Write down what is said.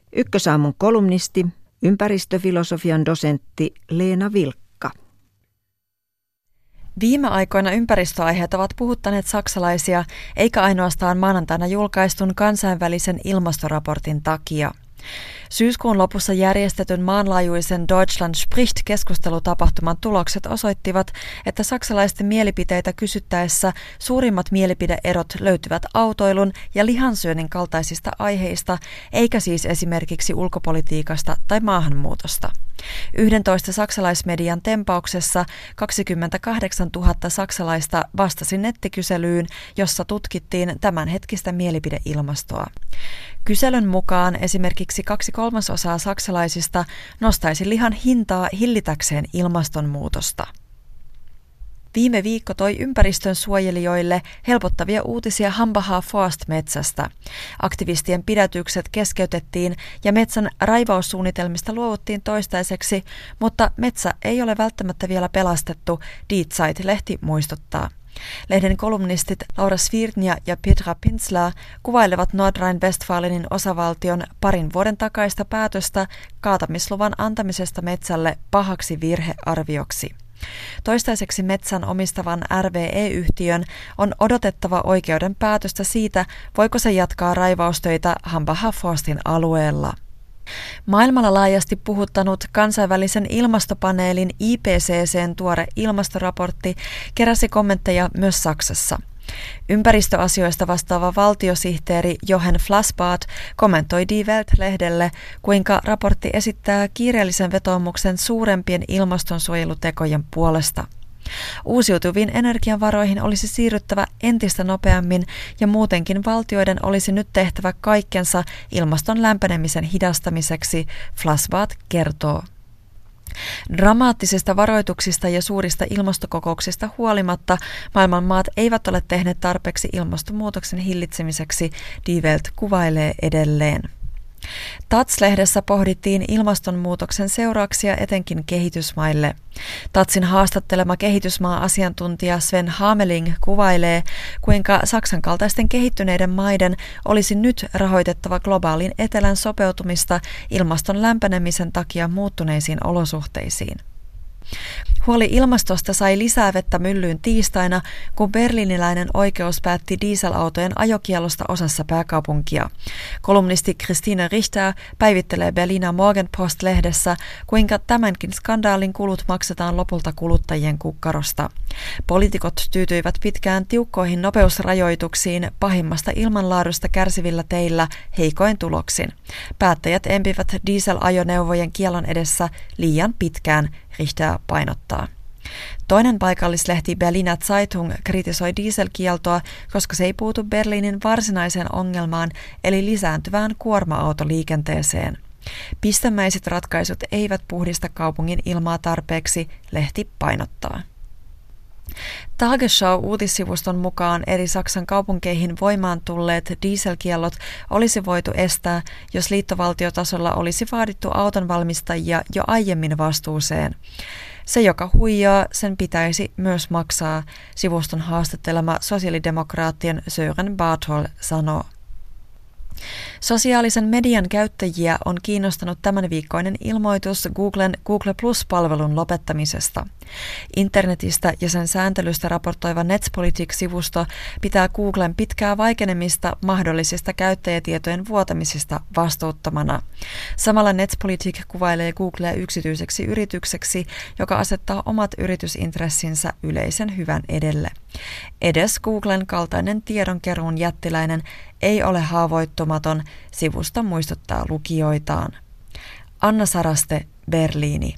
Ykkösaamun kolumnisti, ympäristöfilosofian dosentti Leena Vilkka. Viime aikoina ympäristöaiheet ovat puhuttaneet saksalaisia, eikä ainoastaan maanantaina julkaistun kansainvälisen ilmastoraportin takia. Syyskuun lopussa järjestetyn maanlaajuisen Deutschland spricht-keskustelutapahtuman tulokset osoittivat, että saksalaisten mielipiteitä kysyttäessä suurimmat mielipideerot löytyvät autoilun ja lihansyönnin kaltaisista aiheista, eikä siis esimerkiksi ulkopolitiikasta tai maahanmuutosta. 11 saksalaismedian tempauksessa 28 000 saksalaista vastasi nettikyselyyn, jossa tutkittiin tämänhetkistä mielipideilmastoa. Kyselyn mukaan esimerkiksi 2/3 saksalaisista nostaisi lihan hintaa hillitäkseen ilmastonmuutosta. Viime viikko toi ympäristön suojelijoille helpottavia uutisia Hambacher Forst-metsästä. Aktivistien pidätykset keskeytettiin ja metsän raivaussuunnitelmista luovuttiin toistaiseksi, mutta metsä ei ole välttämättä vielä pelastettu, Die Zeit-lehti muistuttaa. Lehden kolumnistit Laura Svirnia ja Petra Pinzler kuvailevat Nordrhein-Westfalenin osavaltion parin vuoden takaista päätöstä kaatamisluvan antamisesta metsälle pahaksi virhearvioksi. Toistaiseksi metsän omistavan RWE-yhtiön on odotettava oikeuden päätöstä siitä, voiko se jatkaa raivaustöitä Hambacher Forstin alueella. Maailmalla laajasti puhuttanut kansainvälisen ilmastopaneelin IPCC:n tuore ilmastoraportti keräsi kommentteja myös Saksassa. Ympäristöasioista vastaava valtiosihteeri Jochen Flassbart kommentoi Die Welt-lehdelle, kuinka raportti esittää kiireellisen vetoomuksen suurempien ilmastonsuojelutekojen puolesta. Uusiutuviin energiavaroihin olisi siirryttävä entistä nopeammin ja muutenkin valtioiden olisi nyt tehtävä kaikkensa ilmaston lämpenemisen hidastamiseksi, Flassbart kertoo. Dramaattisista varoituksista ja suurista ilmastokokouksista huolimatta maailman maat eivät ole tehneet tarpeeksi ilmastonmuutoksen hillitsemiseksi, Die Welt kuvailee edelleen. Taz-lehdessä pohdittiin ilmastonmuutoksen seurauksia etenkin kehitysmaille. Tazin haastattelema kehitysmaa-asiantuntija Sven Hameling kuvailee, kuinka Saksan kaltaisten kehittyneiden maiden olisi nyt rahoitettava globaalin etelän sopeutumista ilmaston lämpenemisen takia muuttuneisiin olosuhteisiin. Huoli ilmastosta sai lisää vettä myllyyn tiistaina, kun berliiniläinen oikeus päätti dieselautojen ajokiellosta osassa pääkaupunkia. Kolumnisti Christine Richter päivittelee Berliner Morgenpost-lehdessä, kuinka tämänkin skandaalin kulut maksetaan lopulta kuluttajien kukkarosta. Poliitikot tyytyivät pitkään tiukkoihin nopeusrajoituksiin pahimmasta ilmanlaadusta kärsivillä teillä heikoin tuloksin. Päättäjät empivät dieselajoneuvojen kiellon edessä liian pitkään, Richter painottaa. Toinen paikallislehti Berliner Zeitung kritisoi dieselkieltoa, koska se ei puutu Berliinin varsinaiseen ongelmaan eli lisääntyvään kuorma-autoliikenteeseen. Pistemäiset ratkaisut eivät puhdista kaupungin ilmaa tarpeeksi, lehti painottaa. Tagesschau-uutissivuston mukaan eri Saksan kaupunkeihin voimaan tulleet dieselkiellot olisi voitu estää, jos liittovaltiotasolla olisi vaadittu autonvalmistajia jo aiemmin vastuuseen. Se, joka huijaa, sen pitäisi myös maksaa, sivuston haastattelema sosiaalidemokraattien Sören Bartol sanoo. Sosiaalisen median käyttäjiä on kiinnostanut tämänviikkoinen ilmoitus Googlen Google Plus-palvelun lopettamisesta. Internetistä ja sen sääntelystä raportoiva Netzpolitik-sivusto pitää Googlen pitkää vaikenemista mahdollisista käyttäjätietojen vuotamisista vastuuttomana. Samalla Netzpolitik kuvailee Googlea yksityiseksi yritykseksi, joka asettaa omat yritysintressinsä yleisen hyvän edelle. Edes Googlen kaltainen tiedonkeruun jättiläinen ei ole haavoittumaton, sivusto muistuttaa lukijoitaan. Anna Saraste, Berliini.